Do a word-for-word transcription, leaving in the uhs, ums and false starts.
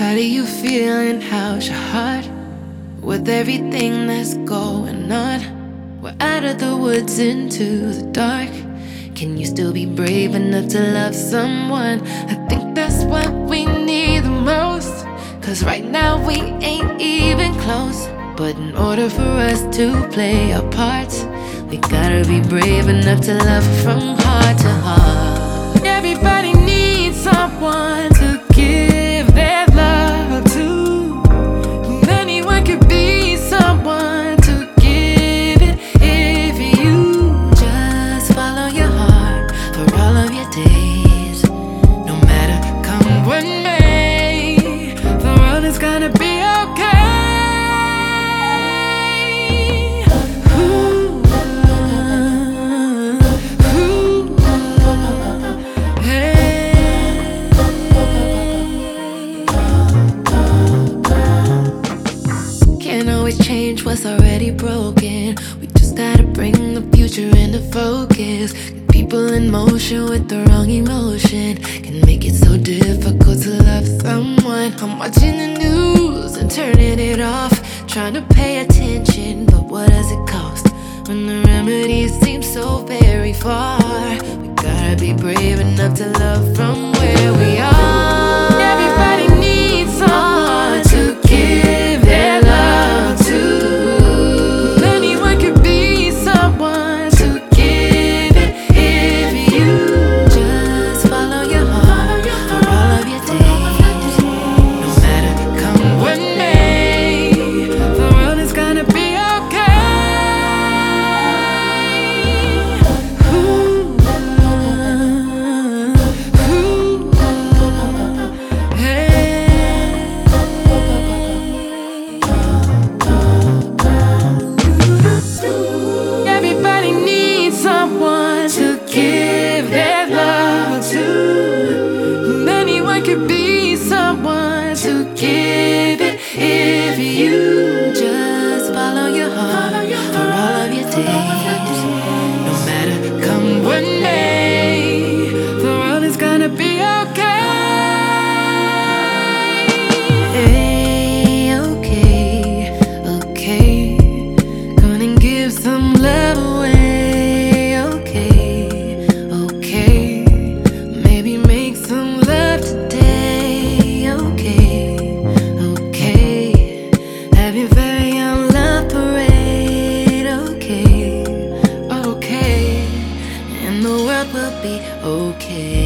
How do you feel and how's your heart? With everything that's going on, we're out of the woods into the dark. Can you still be brave enough to love someone? I think that's what we need the most. Cause right now we ain't even close. But in order for us to play our parts, we gotta be brave enough to love from heart to heart. Everybody needs someone to give their love to. And anyone could be someone to give it. If you just follow your heart for all of your days, no matter come what may, the world is gonna be okay. Change what's already broken. We just gotta bring the future into focus. Get people in motion with the wrong emotion can make it so difficult to love someone. I'm watching the news and turning it off, trying to pay attention, but what does it cost when the remedies seem so very far? We gotta be brave enough to love from where we are. Everybody needs someone to give their love to. Anyone could be someone to give it. If you just follow your heart for all of your days, no matter come what may, the world is gonna be okay. Ooh, ooh, hey. Everybody needs someone to give their love to. And anyone could be someone to give it. If you just follow your heart for all of your days, no matter come what may, the world is gonna be okay. Hey, okay, okay. Gonna give some love away, okay, okay. Maybe make some love today, okay, okay. Have your very own love parade, okay, okay. And the world will be okay.